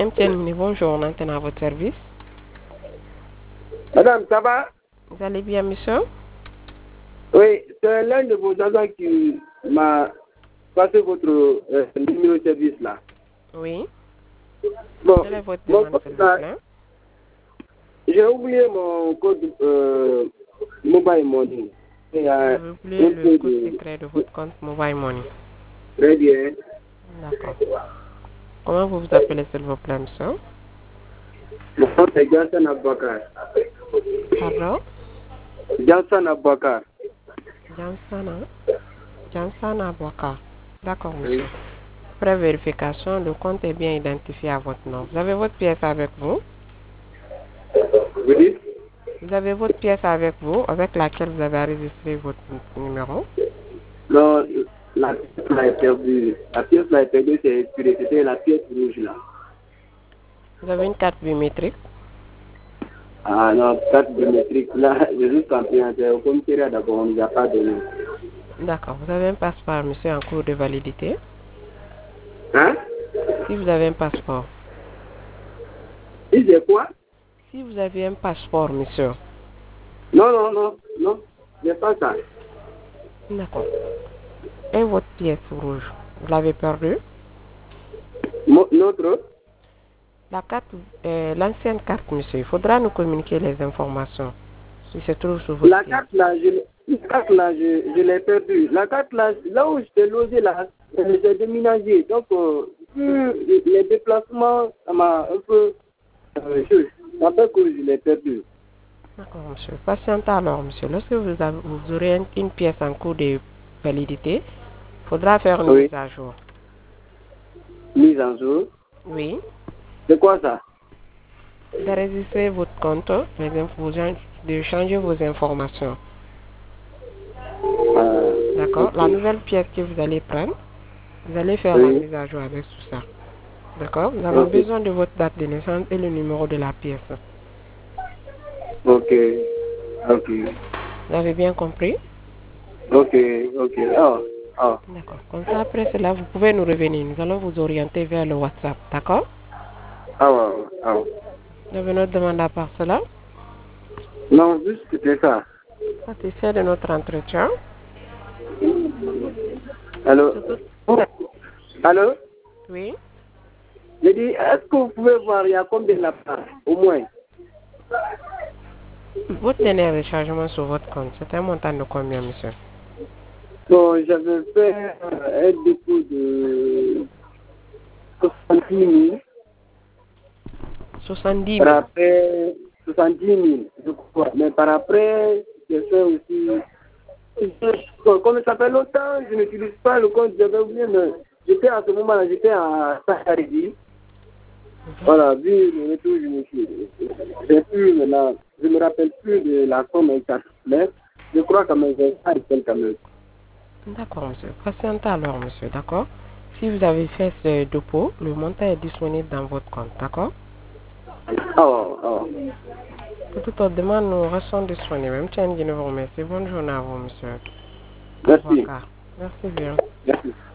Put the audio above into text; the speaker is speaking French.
MTN, bonjour, on entend à votre service. Madame, ça va? Vous allez bien, monsieur? Oui, c'est l'un de vos agents qui m'a passé votre numéro de service là. Oui. Bon, Quelle est votre mon demande, code, s'il vous là, plaît? j'ai oublié mon code mobile money. Vous avez oublié le code secret de votre compte Mobile Money. Très bien. D'accord. Comment vous vous appelez, s'il vous plaît, monsieur? Mon nom est Jansan Abakar. Pardon? Jansan Abakar. Jansana Abouaka. D'accord, monsieur. Après vérification, le compte est bien identifié à votre nom. Vous avez votre pièce avec vous? Vous dites? Vous avez votre pièce avec vous, avec laquelle vous avez enregistré votre numéro? Non, la pièce là est perdue. La pièce là est perdue, c'est expiré. C'était la pièce rouge là. Vous avez une carte biométrique? Ah non, carte biométrique là, j'ai juste compris, c'est au commissariat d'abord, on ne nous a pas donné. D'accord. Vous avez un passeport, monsieur, en cours de validité? Hein? Si vous avez un passeport. Si j'ai quoi? Si vous avez un passeport, monsieur. Non, j'ai pas ça. D'accord. Et votre pièce rouge, vous l'avez perdue? Notre? La carte, l'ancienne carte, monsieur, il faudra nous communiquer les informations. Si se trouve sur votre La pièce. carte là, je l'ai perdue. La carte là, là où j'étais logé là, j'ai déménagé. Donc, les déplacements, ça m'a un peu... ça fait que je l'ai perdue. D'accord, monsieur. Patientez alors, monsieur. Lorsque vous aurez une pièce en cours de validité, il faudra faire une Oui. mise à jour. Mise en jour. Oui. C'est quoi ça? D'enregistrer votre compte, de changer vos informations. D'accord. Ok. La nouvelle pièce que vous allez prendre, vous allez faire la Oui. mise à jour avec tout ça. D'accord. Nous avons Ok. besoin de votre date de naissance et le numéro de la pièce. Ok. Ok. Vous avez bien compris? Ok. Ok. Oh. D'accord. Comme ça, après cela, vous pouvez nous revenir. Nous allons vous orienter vers le WhatsApp. D'accord? Ah. Vous avez notre demande à part cela? Non, juste c'était ça. Satisfait de notre entretien? Allô? C'est tout. Allô? Oui. J'ai dit, est-ce que vous pouvez voir, il y a combien là-bas, au moins? Votre dernier rechargement sur votre compte, c'est un montant de combien, monsieur? Bon, j'avais fait un dépôt de 70 000. 70 Par 000. après, 70 000, je crois. Mais par après, j'ai fait aussi... Comme ça fait longtemps, je n'utilise pas le compte, j'avais oublié, mais j'étais à ce moment-là, j'étais à Saharidi. Voilà, vu le retour, je me suis... J'ai plus maintenant, je me rappelle plus de la somme exacte, mais je crois que j'ai ça quand même. D'accord, monsieur. Patientez alors, monsieur, d'accord? Si vous avez fait ce dépôt, le montant est disponible dans votre compte, d'accord? Oh. Pour toute autre demande, nous restons disponibles. Même tiens, je vous remercie. Bonne journée à vous, monsieur. Au Merci. revoir. Merci bien. Merci.